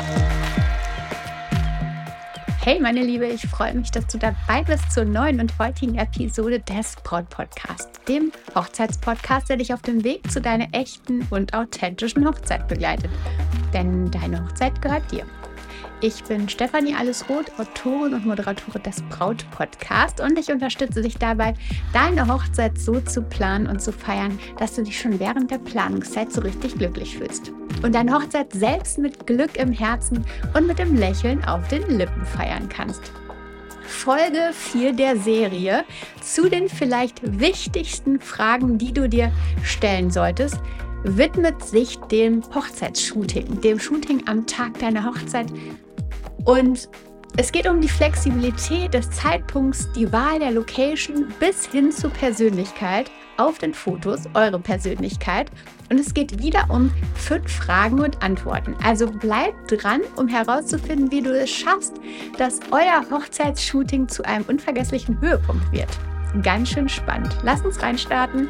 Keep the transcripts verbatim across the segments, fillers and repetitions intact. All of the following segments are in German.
Hey meine Liebe, ich freue mich, dass du dabei bist zur neuen und heutigen Episode des Braut-Podcast, dem Hochzeitspodcast, der dich auf dem Weg zu deiner echten und authentischen Hochzeit begleitet. Denn deine Hochzeit gehört dir. Ich bin Stefanie Allesroth, Autorin und Moderatorin des Braut-Podcast und ich unterstütze dich dabei, deine Hochzeit so zu planen und zu feiern, dass du dich schon während der Planungszeit so richtig glücklich fühlst. Und deine Hochzeit selbst mit Glück im Herzen und mit dem Lächeln auf den Lippen feiern kannst. Folge vier der Serie zu den vielleicht wichtigsten Fragen, die du dir stellen solltest, widmet sich dem Hochzeitsshooting, dem Shooting am Tag deiner Hochzeit. Und es geht um die Flexibilität des Zeitpunkts, die Wahl der Location bis hin zur Persönlichkeit auf den Fotos, eure Persönlichkeit. Und es geht wieder um fünf Fragen und Antworten. Also bleibt dran, um herauszufinden, wie du es schaffst, dass euer Hochzeitsshooting zu einem unvergesslichen Höhepunkt wird. Ganz schön spannend. Lass uns reinstarten.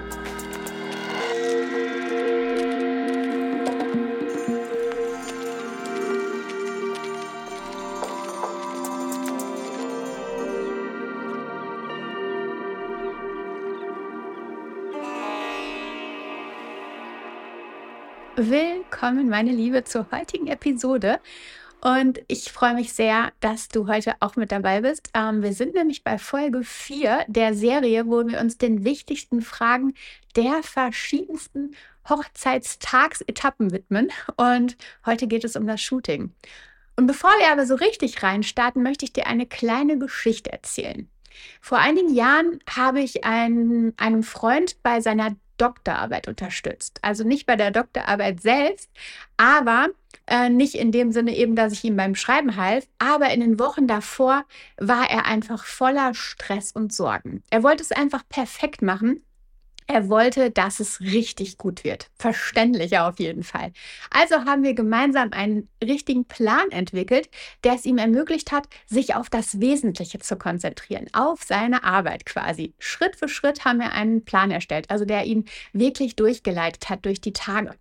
Willkommen, meine Liebe, zur heutigen Episode. Und ich freue mich sehr, dass du heute auch mit dabei bist. Ähm, wir sind nämlich bei Folge vier der Serie, wo wir uns den wichtigsten Fragen der verschiedensten Hochzeitstagsetappen widmen. Und heute geht es um das Shooting. Und bevor wir aber so richtig reinstarten, möchte ich dir eine kleine Geschichte erzählen. Vor einigen Jahren habe ich einen, einem Freund bei seiner Doktorarbeit unterstützt. Also nicht bei der Doktorarbeit selbst, aber äh, nicht in dem Sinne eben, dass ich ihm beim Schreiben half, aber in den Wochen davor war er einfach voller Stress und Sorgen. Er wollte es einfach perfekt machen. Er wollte, dass es richtig gut wird. Verständlicher auf jeden Fall. Also haben wir gemeinsam einen richtigen Plan entwickelt, der es ihm ermöglicht hat, sich auf das Wesentliche zu konzentrieren, auf seine Arbeit quasi. Schritt für Schritt haben wir einen Plan erstellt, also der ihn wirklich durchgeleitet hat durch die Tage.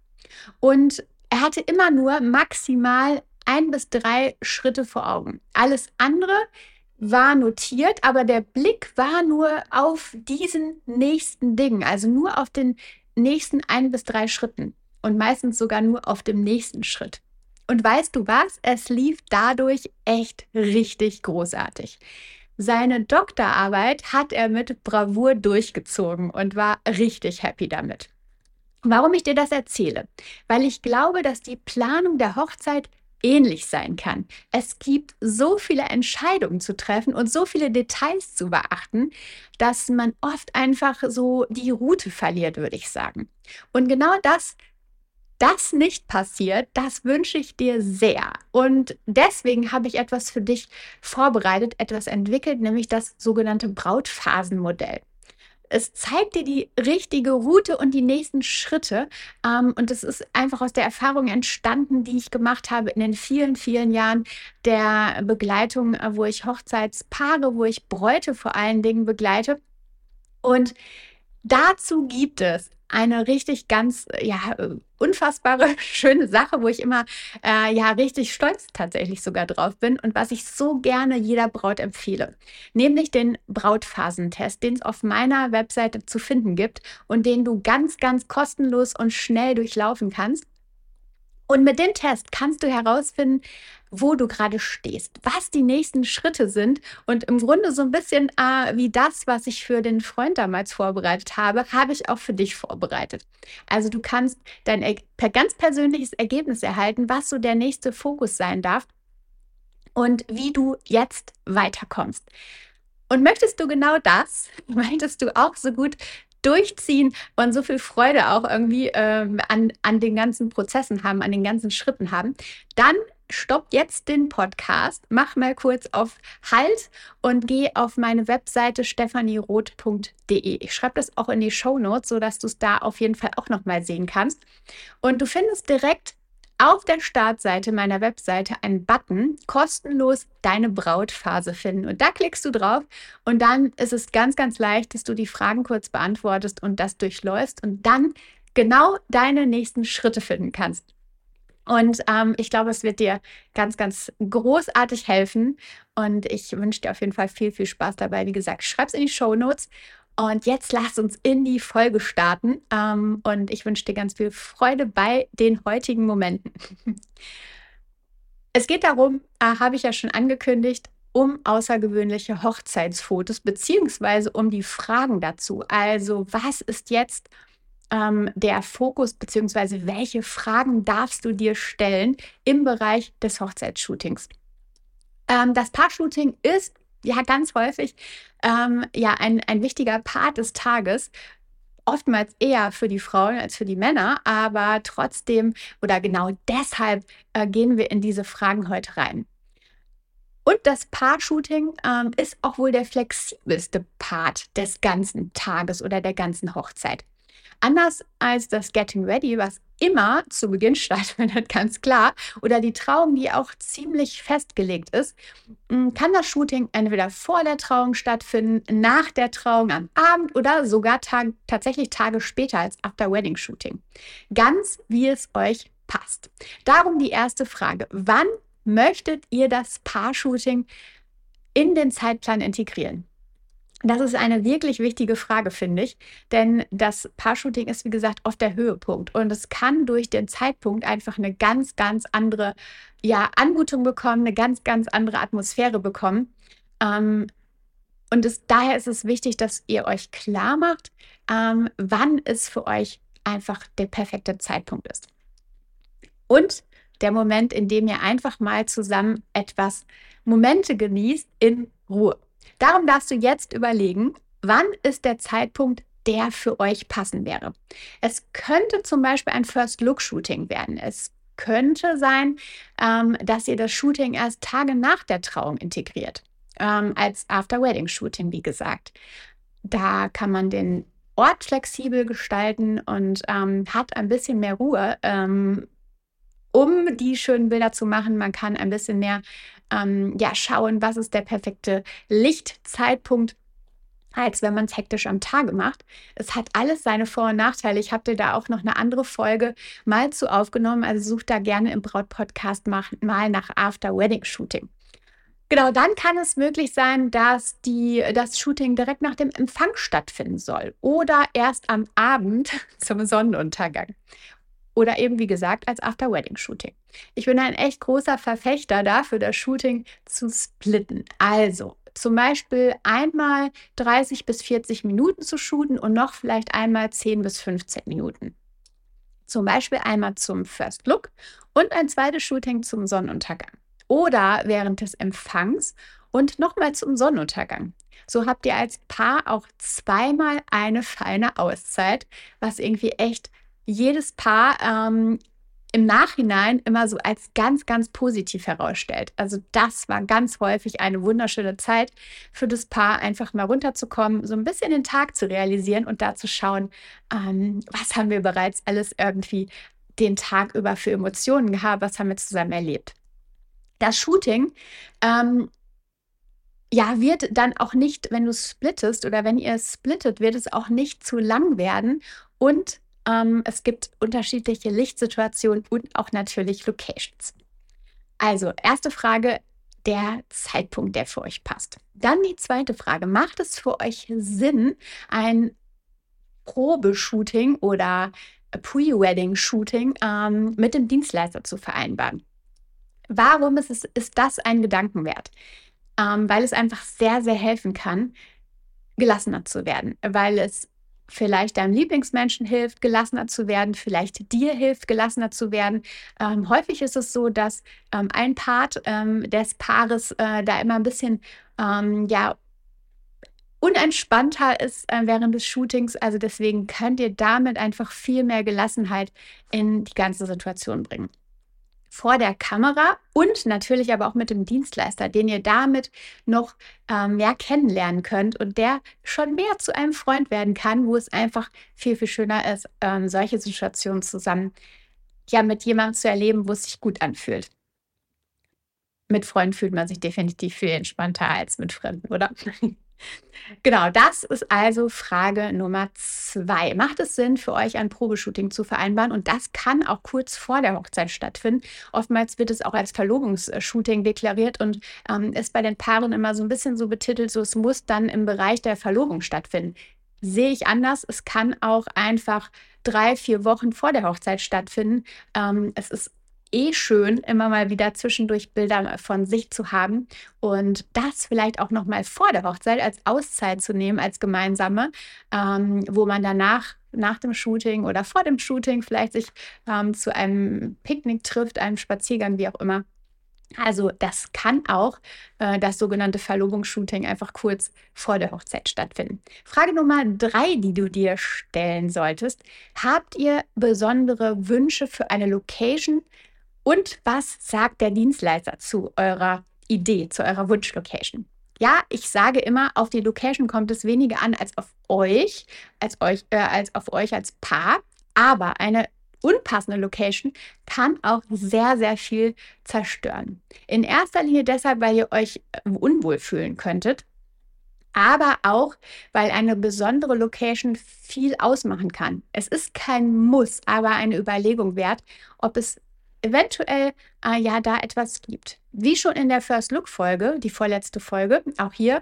Und er hatte immer nur maximal ein bis drei Schritte vor Augen. Alles andere war notiert, aber der Blick war nur auf diesen nächsten Dingen, also nur auf den nächsten ein bis drei Schritten und meistens sogar nur auf dem nächsten Schritt. Und weißt du was? Es lief dadurch echt richtig großartig. Seine Doktorarbeit hat er mit Bravour durchgezogen und war richtig happy damit. Warum ich dir das erzähle? Weil ich glaube, dass die Planung der Hochzeit ähnlich sein kann. Es gibt so viele Entscheidungen zu treffen und so viele Details zu beachten, dass man oft einfach so die Route verliert, würde ich sagen. Und genau das, das nicht passiert, das wünsche ich dir sehr. Und deswegen habe ich etwas für dich vorbereitet, etwas entwickelt, nämlich das sogenannte Brautphasenmodell. Es zeigt dir die richtige Route und die nächsten Schritte. Ähm, und es ist einfach aus der Erfahrung entstanden, die ich gemacht habe in den vielen, vielen Jahren der Begleitung, äh, wo ich Hochzeitspaare, wo ich Bräute vor allen Dingen begleite. Und dazu gibt es eine richtig ganz, ja, unfassbare, schöne Sache, wo ich immer, äh, ja, richtig stolz tatsächlich sogar drauf bin und was ich so gerne jeder Braut empfehle. Nämlich den Brautphasentest, den es auf meiner Webseite zu finden gibt und den du ganz, ganz kostenlos und schnell durchlaufen kannst. Und mit dem Test kannst du herausfinden, wo du gerade stehst, was die nächsten Schritte sind und im Grunde so ein bisschen äh, wie das, was ich für den Freund damals vorbereitet habe, habe ich auch für dich vorbereitet. Also du kannst dein er- per ganz persönliches Ergebnis erhalten, was so der nächste Fokus sein darf und wie du jetzt weiterkommst. Und möchtest du genau das? Möchtest du auch so gut durchziehen und so viel Freude auch irgendwie ähm, an, an den ganzen Prozessen haben, an den ganzen Schritten haben, dann stopp jetzt den Podcast, mach mal kurz auf Halt und geh auf meine Webseite stefanieroth punkt de. Ich schreibe das auch in die Shownotes, sodass du es da auf jeden Fall auch nochmal sehen kannst. Und du findest direkt auf der Startseite meiner Webseite einen Button, kostenlos deine Brautphase finden. Und da klickst du drauf und dann ist es ganz, ganz leicht, dass du die Fragen kurz beantwortest und das durchläufst und dann genau deine nächsten Schritte finden kannst. Und ähm, ich glaube, es wird dir ganz, ganz großartig helfen. Und ich wünsche dir auf jeden Fall viel, viel Spaß dabei. Wie gesagt, schreib's in die Shownotes. Und jetzt lass uns in die Folge starten. Ähm, und ich wünsche dir ganz viel Freude bei den heutigen Momenten. Es geht darum, äh, habe ich ja schon angekündigt, um außergewöhnliche Hochzeitsfotos beziehungsweise um die Fragen dazu. Also, was ist jetzt ähm, der Fokus beziehungsweise welche Fragen darfst du dir stellen im Bereich des Hochzeitsshootings? Ähm, das Paar-Shooting ist ja ganz häufig ähm, ja ein, ein wichtiger Part des Tages. Oftmals eher für die Frauen als für die Männer, aber trotzdem oder genau deshalb äh, gehen wir in diese Fragen heute rein. Und das Paar-Shooting ähm, ist auch wohl der flexibelste Part des ganzen Tages oder der ganzen Hochzeit. Anders als das Getting Ready, was immer zu Beginn stattfindet, ganz klar, oder die Trauung, die auch ziemlich festgelegt ist, m, kann das Shooting entweder vor der Trauung stattfinden, nach der Trauung am Abend oder sogar Tag, tatsächlich Tage später als After-Wedding-Shooting. Ganz wie es euch passt. Darum die erste Frage. Wann möchtet ihr das Paar-Shooting in den Zeitplan integrieren? Das ist eine wirklich wichtige Frage, finde ich, denn das Paar-Shooting ist, wie gesagt, oft der Höhepunkt und es kann durch den Zeitpunkt einfach eine ganz, ganz andere, ja, Anmutung bekommen, eine ganz, ganz andere Atmosphäre bekommen. Ähm, und es, daher ist es wichtig, dass ihr euch klar macht, ähm, wann es für euch einfach der perfekte Zeitpunkt ist. Und der Moment, in dem ihr einfach mal zusammen etwas Momente genießt in Ruhe. Darum darfst du jetzt überlegen, wann ist der Zeitpunkt, der für euch passen wäre. Es könnte zum Beispiel ein First-Look-Shooting werden. Es könnte sein, ähm, dass ihr das Shooting erst Tage nach der Trauung integriert, ähm, als After-Wedding-Shooting, wie gesagt. Da kann man den Ort flexibel gestalten und ähm, hat ein bisschen mehr Ruhe, ähm, um die schönen Bilder zu machen. Man kann ein bisschen mehr ähm, ja, schauen, was ist der perfekte Lichtzeitpunkt, als wenn man es hektisch am Tage macht. Es hat alles seine Vor- und Nachteile. Ich habe dir da auch noch eine andere Folge mal zu aufgenommen. Also such da gerne im Braut-Podcast mal nach After-Wedding-Shooting. Genau, dann kann es möglich sein, dass die, das Shooting direkt nach dem Empfang stattfinden soll oder erst am Abend zum Sonnenuntergang. Oder eben, wie gesagt, als After-Wedding-Shooting. Ich bin ein echt großer Verfechter dafür, das Shooting zu splitten. Also zum Beispiel einmal dreißig bis vierzig Minuten zu shooten und noch vielleicht einmal zehn bis fünfzehn Minuten. Zum Beispiel einmal zum First Look und ein zweites Shooting zum Sonnenuntergang. Oder während des Empfangs und nochmal zum Sonnenuntergang. So habt ihr als Paar auch zweimal eine feine Auszeit, was irgendwie echt jedes Paar ähm, im Nachhinein immer so als ganz, ganz positiv herausstellt. Also das war ganz häufig eine wunderschöne Zeit für das Paar, einfach mal runterzukommen, so ein bisschen den Tag zu realisieren und da zu schauen, ähm, was haben wir bereits alles irgendwie den Tag über für Emotionen gehabt, was haben wir zusammen erlebt. Das Shooting ähm, ja, wird dann auch nicht, wenn du splittest oder wenn ihr splittet, wird es auch nicht zu lang werden und ähm, es gibt unterschiedliche Lichtsituationen und auch natürlich Locations. Also, erste Frage, der Zeitpunkt, der für euch passt. Dann die zweite Frage, macht es für euch Sinn, ein Probeshooting oder Pre-Wedding-Shooting ähm, mit dem Dienstleister zu vereinbaren? Warum ist, es, ist das ein Gedankenwert? Ähm, weil es einfach sehr, sehr helfen kann, gelassener zu werden, weil es vielleicht deinem Lieblingsmenschen hilft, gelassener zu werden, vielleicht dir hilft, gelassener zu werden. Ähm, häufig ist es so, dass ähm, ein Part ähm, des Paares äh, da immer ein bisschen ähm, ja, unentspannter ist äh, während des Shootings. Also deswegen könnt ihr damit einfach viel mehr Gelassenheit in die ganze Situation bringen. Vor der Kamera und natürlich aber auch mit dem Dienstleister, den ihr damit noch ähm, mehr kennenlernen könnt und der schon mehr zu einem Freund werden kann, wo es einfach viel, viel schöner ist, ähm, solche Situationen zusammen ja mit jemandem zu erleben, wo es sich gut anfühlt. Mit Freunden fühlt man sich definitiv viel entspannter als mit Fremden, oder? Genau, das ist also Frage Nummer zwei. Macht es Sinn für euch, ein Probeshooting zu vereinbaren? Und das kann auch kurz vor der Hochzeit stattfinden. Oftmals wird es auch als Verlobungsshooting deklariert und ähm, ist bei den Paaren immer so ein bisschen so betitelt, so es muss dann im Bereich der Verlobung stattfinden. Sehe ich anders. Es kann auch einfach drei, vier Wochen vor der Hochzeit stattfinden. Ähm, es ist eh schön, immer mal wieder zwischendurch Bilder von sich zu haben und das vielleicht auch noch mal vor der Hochzeit als Auszeit zu nehmen, als gemeinsame, ähm, wo man danach nach dem Shooting oder vor dem Shooting vielleicht sich ähm, zu einem Picknick trifft, einem Spaziergang, wie auch immer. Also das kann auch äh, das sogenannte Verlobungsshooting einfach kurz vor der Hochzeit stattfinden. Frage Nummer drei, die du dir stellen solltest. Habt ihr besondere Wünsche für eine Location? Und was sagt der Dienstleister zu eurer Idee, zu eurer Wunschlocation? Ja, ich sage immer, auf die Location kommt es weniger an als auf euch, als euch, äh, als auf euch als Paar. Aber eine unpassende Location kann auch sehr, sehr viel zerstören. In erster Linie deshalb, weil ihr euch äh, unwohl fühlen könntet, aber auch, weil eine besondere Location viel ausmachen kann. Es ist kein Muss, aber eine Überlegung wert, ob es eventuell äh, ja da etwas gibt. Wie schon in der First Look Folge, die vorletzte Folge, auch hier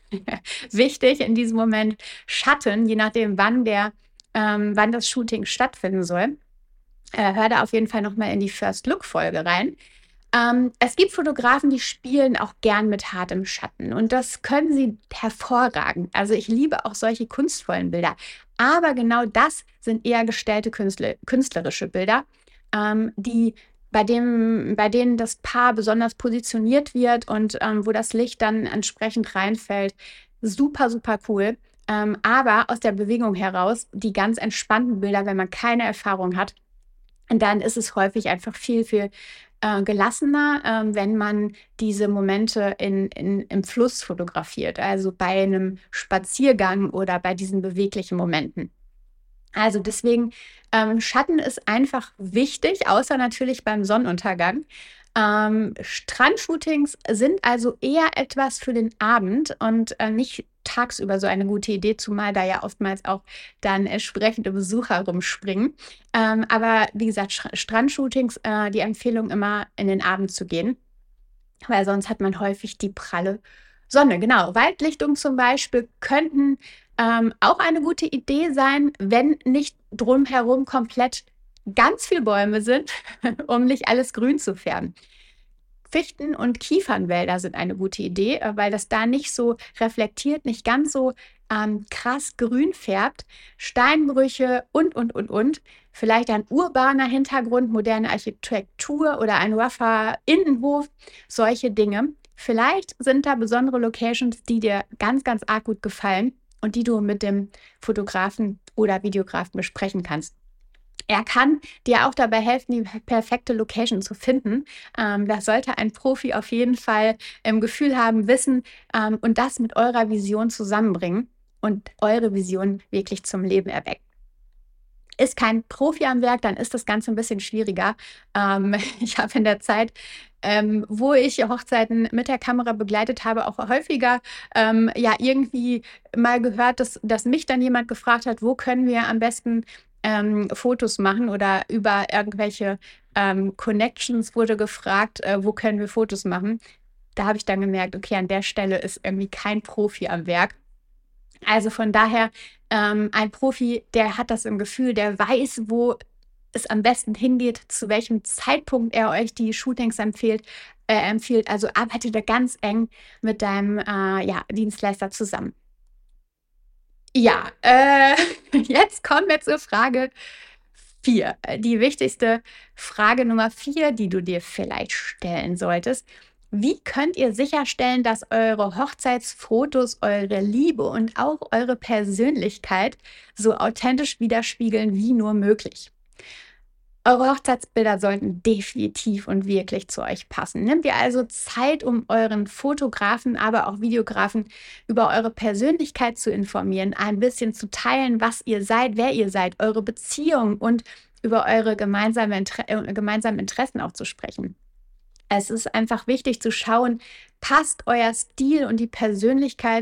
wichtig in diesem Moment Schatten, je nachdem, wann der, ähm, wann das Shooting stattfinden soll. Äh, hör da auf jeden Fall nochmal in die First Look Folge rein. Ähm, es gibt Fotografen, die spielen auch gern mit hartem Schatten und das können sie hervorragend. Also ich liebe auch solche kunstvollen Bilder. Aber genau das sind eher gestellte Künstler, künstlerische Bilder, ähm, die bei dem, bei denen das Paar besonders positioniert wird und ähm, wo das Licht dann entsprechend reinfällt. Super, super cool. Ähm, aber aus der Bewegung heraus, die ganz entspannten Bilder, wenn man keine Erfahrung hat, und dann ist es häufig einfach viel, viel äh, gelassener, ähm, wenn man diese Momente in, in, im Fluss fotografiert, also bei einem Spaziergang oder bei diesen beweglichen Momenten. Also deswegen, ähm, Schatten ist einfach wichtig, außer natürlich beim Sonnenuntergang. Ähm, Strandshootings sind also eher etwas für den Abend und äh, nicht tagsüber so eine gute Idee, zumal da ja oftmals auch dann entsprechende Besucher rumspringen. Ähm, aber wie gesagt, Sch- Strandshootings, äh, die Empfehlung immer in den Abend zu gehen, weil sonst hat man häufig die pralle Sonne. Genau, Waldlichtung zum Beispiel könnten ähm, auch eine gute Idee sein, wenn nicht drumherum komplett ganz viele Bäume sind, um nicht alles grün zu färben. Fichten- und Kiefernwälder sind eine gute Idee, äh, weil das da nicht so reflektiert, nicht ganz so ähm, krass grün färbt. Steinbrüche und, und, und, und. Vielleicht ein urbaner Hintergrund, moderne Architektur oder ein rougher Innenhof, solche Dinge. Vielleicht sind da besondere Locations, die dir ganz, ganz arg gut gefallen und die du mit dem Fotografen oder Videografen besprechen kannst. Er kann dir auch dabei helfen, die perfekte Location zu finden. Ähm, das sollte ein Profi auf jeden Fall im Gefühl haben, wissen ähm, und das mit eurer Vision zusammenbringen und eure Vision wirklich zum Leben erwecken. Ist kein Profi am Werk, dann ist das Ganze ein bisschen schwieriger. Ähm, ich habe in der Zeit, ähm, wo ich Hochzeiten mit der Kamera begleitet habe, auch häufiger ähm, ja irgendwie mal gehört, dass, dass mich dann jemand gefragt hat, wo können wir am besten ähm, Fotos machen oder über irgendwelche ähm, Connections wurde gefragt, äh, wo können wir Fotos machen. Da habe ich dann gemerkt, okay, an der Stelle ist irgendwie kein Profi am Werk. Also von daher, ähm, ein Profi, der hat das im Gefühl, der weiß, wo es am besten hingeht, zu welchem Zeitpunkt er euch die Shootings empfiehlt. Äh, empfiehlt. Also arbeitet da ganz eng mit deinem äh, ja, Dienstleister zusammen. Ja, äh, jetzt kommen wir zur Frage vier. Die wichtigste Frage Nummer vier, die du dir vielleicht stellen solltest. Wie könnt ihr sicherstellen, dass eure Hochzeitsfotos eure Liebe und auch eure Persönlichkeit so authentisch widerspiegeln wie nur möglich? Eure Hochzeitsbilder sollten definitiv und wirklich zu euch passen. Nehmt ihr also Zeit, um euren Fotografen, aber auch Videografen über eure Persönlichkeit zu informieren, ein bisschen zu teilen, was ihr seid, wer ihr seid, eure Beziehung und über eure gemeinsame Inter äh, gemeinsamen Interessen auch zu sprechen. Es ist einfach wichtig zu schauen, passt euer Stil und die Persönlichkeit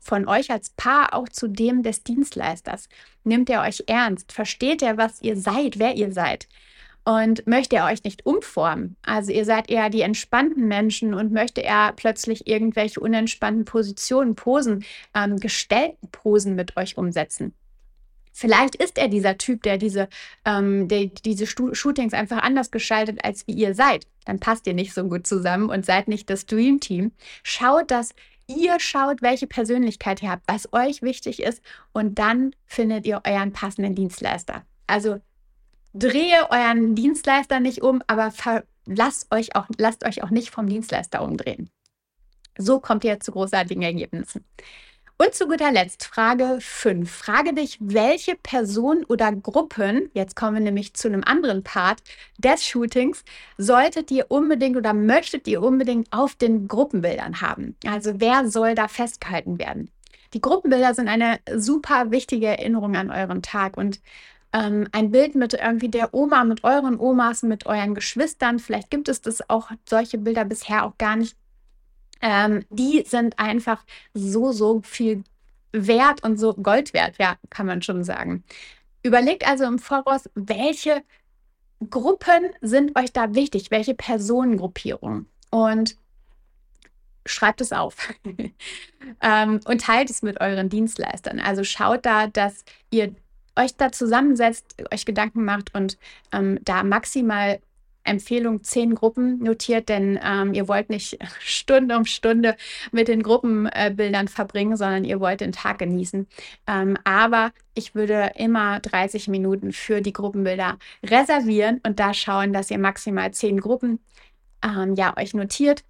von euch als Paar auch zu dem des Dienstleisters? Nimmt er euch ernst? Versteht er, was ihr seid, wer ihr seid? Und möchte er euch nicht umformen? Also ihr seid eher die entspannten Menschen und möchte er plötzlich irgendwelche unentspannten Positionen, Posen, ähm, gestellten Posen mit euch umsetzen? Vielleicht ist er dieser Typ, der diese, ähm, der diese Stu- Shootings einfach anders gestaltet, als wie ihr seid. Dann passt ihr nicht so gut zusammen und seid nicht das Dream Team. Schaut, dass ihr schaut, welche Persönlichkeit ihr habt, was euch wichtig ist, und dann findet ihr euren passenden Dienstleister. Also drehe euren Dienstleister nicht um, aber ver lasst euch auch, lasst euch auch nicht vom Dienstleister umdrehen. So kommt ihr zu großartigen Ergebnissen. Und zu guter Letzt Frage fünf. Frage dich, welche Personen oder Gruppen, jetzt kommen wir nämlich zu einem anderen Part des Shootings, solltet ihr unbedingt oder möchtet ihr unbedingt auf den Gruppenbildern haben? Also wer soll da festgehalten werden? Die Gruppenbilder sind eine super wichtige Erinnerung an euren Tag, und ähm, ein Bild mit irgendwie der Oma, mit euren Omas, mit euren Geschwistern, vielleicht gibt es das auch, solche Bilder bisher auch gar nicht. Ähm, die sind einfach so, so viel wert und so Gold wert, ja, kann man schon sagen. Überlegt also im Voraus, welche Gruppen sind euch da wichtig, welche Personengruppierungen, und schreibt es auf. ähm, und teilt es mit euren Dienstleistern. Also schaut da, dass ihr euch da zusammensetzt, euch Gedanken macht und ähm, da maximal Empfehlung zehn Gruppen notiert, denn ähm, ihr wollt nicht Stunde um Stunde mit den Gruppenbildern äh, verbringen, sondern ihr wollt den Tag genießen. Ähm, aber ich würde immer dreißig Minuten für die Gruppenbilder reservieren und da schauen, dass ihr maximal zehn Gruppen ähm, ja, euch notiert.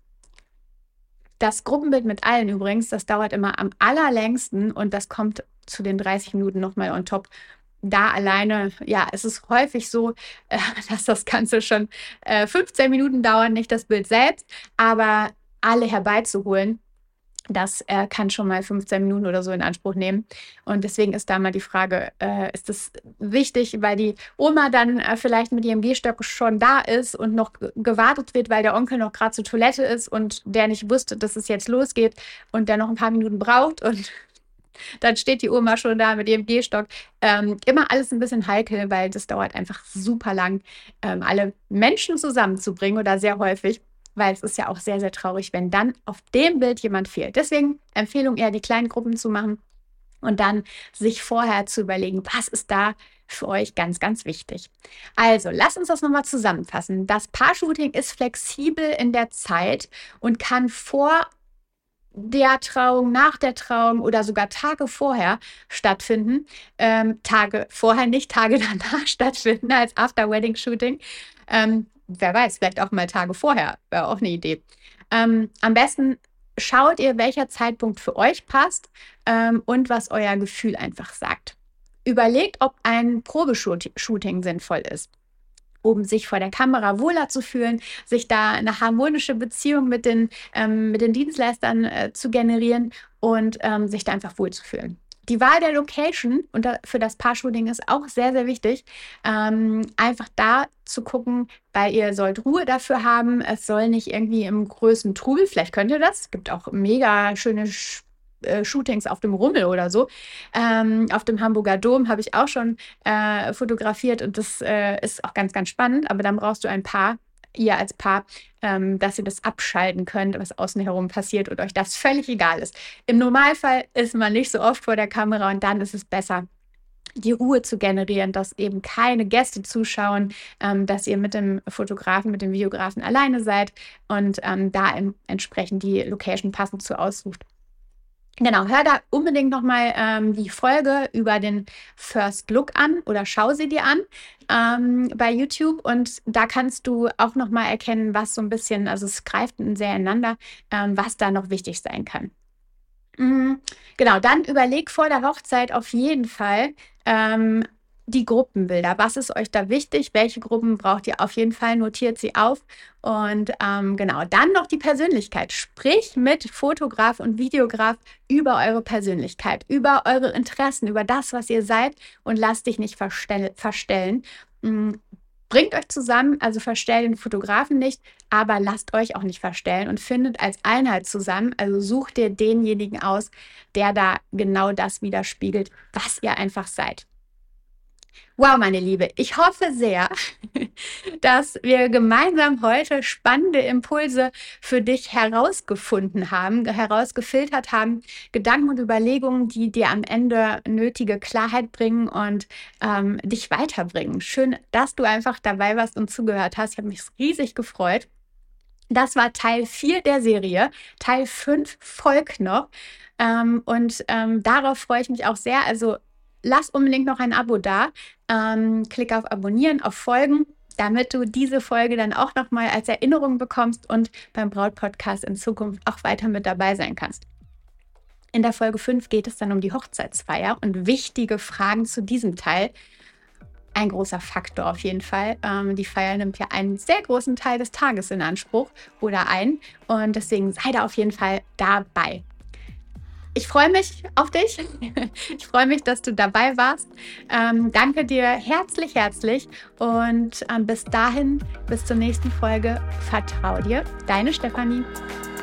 Das Gruppenbild mit allen übrigens, das dauert immer am allerlängsten und das kommt zu den dreißig Minuten nochmal on top. Da alleine, ja, es ist häufig so, äh, dass das Ganze schon äh, fünfzehn Minuten dauert, nicht das Bild selbst, aber alle herbeizuholen, das äh, kann schon mal fünfzehn Minuten oder so in Anspruch nehmen. Und deswegen ist da mal die Frage, äh, ist es wichtig, weil die Oma dann äh, vielleicht mit ihrem Gehstock schon da ist und noch ge- gewartet wird, weil der Onkel noch gerade zur Toilette ist und der nicht wusste, dass es jetzt losgeht und der noch ein paar Minuten braucht, und dann steht die Oma schon da mit ihrem Gehstock. Ähm, immer alles ein bisschen heikel, weil das dauert einfach super lang, ähm, alle Menschen zusammenzubringen, oder sehr häufig, weil es ist ja auch sehr, sehr traurig, wenn dann auf dem Bild jemand fehlt. Deswegen Empfehlung eher, die kleinen Gruppen zu machen und dann sich vorher zu überlegen, was ist da für euch ganz, ganz wichtig. Also, lasst uns das nochmal zusammenfassen. Das Paar-Shooting ist flexibel in der Zeit und kann vor der Trauung, nach der Trauung oder sogar Tage vorher stattfinden. Ähm, Tage vorher, nicht Tage danach stattfinden als After-Wedding-Shooting. Ähm, wer weiß, vielleicht auch mal Tage vorher, wäre auch eine Idee. Ähm, am besten schaut ihr, welcher Zeitpunkt für euch passt ähm, und was euer Gefühl einfach sagt. Überlegt, ob ein Probeshooting sinnvoll ist, um sich vor der Kamera wohler zu fühlen, sich da eine harmonische Beziehung mit den, ähm, mit den Dienstleistern äh, zu generieren und ähm, sich da einfach wohlzufühlen. Die Wahl der Location und da, für das Paar-Shooting ist auch sehr, sehr wichtig. Ähm, einfach da zu gucken, weil ihr sollt Ruhe dafür haben. Es soll nicht irgendwie im größten Trubel, vielleicht könnt ihr das. Es gibt auch mega schöne Sch äh, Shootings auf dem Rummel oder so. Ähm, auf dem Hamburger Dom habe ich auch schon äh, fotografiert und das äh, ist auch ganz, ganz spannend. Aber dann brauchst du ein Paar, ihr als Paar, ähm, dass ihr das abschalten könnt, was außen herum passiert und euch das völlig egal ist. Im Normalfall ist man nicht so oft vor der Kamera und dann ist es besser, die Ruhe zu generieren, dass eben keine Gäste zuschauen, ähm, dass ihr mit dem Fotografen, mit dem Videografen alleine seid und ähm, da im, entsprechend die Location passend zu aussucht. Genau, hör da unbedingt nochmal ähm, die Folge über den First Look an oder schau sie dir an ähm, bei YouTube, und da kannst du auch nochmal erkennen, was so ein bisschen, also es greift sehr ineinander, ähm, was da noch wichtig sein kann. Mm, Genau, dann überleg vor der Hochzeit auf jeden Fall ähm, die Gruppenbilder. Was ist euch da wichtig? Welche Gruppen braucht ihr auf jeden Fall? Notiert sie auf. Und ähm, genau, dann noch die Persönlichkeit. Sprich mit Fotograf und Videograf über eure Persönlichkeit, über eure Interessen, über das, was ihr seid, und lasst dich nicht verstell verstellen. Mm, Bringt euch zusammen, also verstellt den Fotografen nicht, aber lasst euch auch nicht verstellen und findet als Einheit zusammen. Also sucht dir denjenigen aus, der da genau das widerspiegelt, was ihr einfach seid. Wow, meine Liebe, ich hoffe sehr, dass wir gemeinsam heute spannende Impulse für dich herausgefunden haben, herausgefiltert haben, Gedanken und Überlegungen, die dir am Ende nötige Klarheit bringen und ähm, dich weiterbringen. Schön, dass du einfach dabei warst und zugehört hast. Ich habe mich riesig gefreut. Das war Teil vier der Serie. Teil fünf folgt noch. Ähm, und ähm, darauf freue ich mich auch sehr. Also lass unbedingt noch ein Abo da. Ähm, klick auf Abonnieren, auf Folgen, damit du diese Folge dann auch nochmal als Erinnerung bekommst und beim Braut-Podcast in Zukunft auch weiter mit dabei sein kannst. In der Folge fünf geht es dann um die Hochzeitsfeier und wichtige Fragen zu diesem Teil. Ein großer Faktor auf jeden Fall. Ähm, die Feier nimmt ja einen sehr großen Teil des Tages in Anspruch oder ein. Und deswegen sei da auf jeden Fall dabei. Ich freue mich auf dich. Ich freue mich, dass du dabei warst. Ähm, danke dir herzlich, herzlich. Und ähm, bis dahin, bis zur nächsten Folge. Vertrau dir. Deine Stefanie.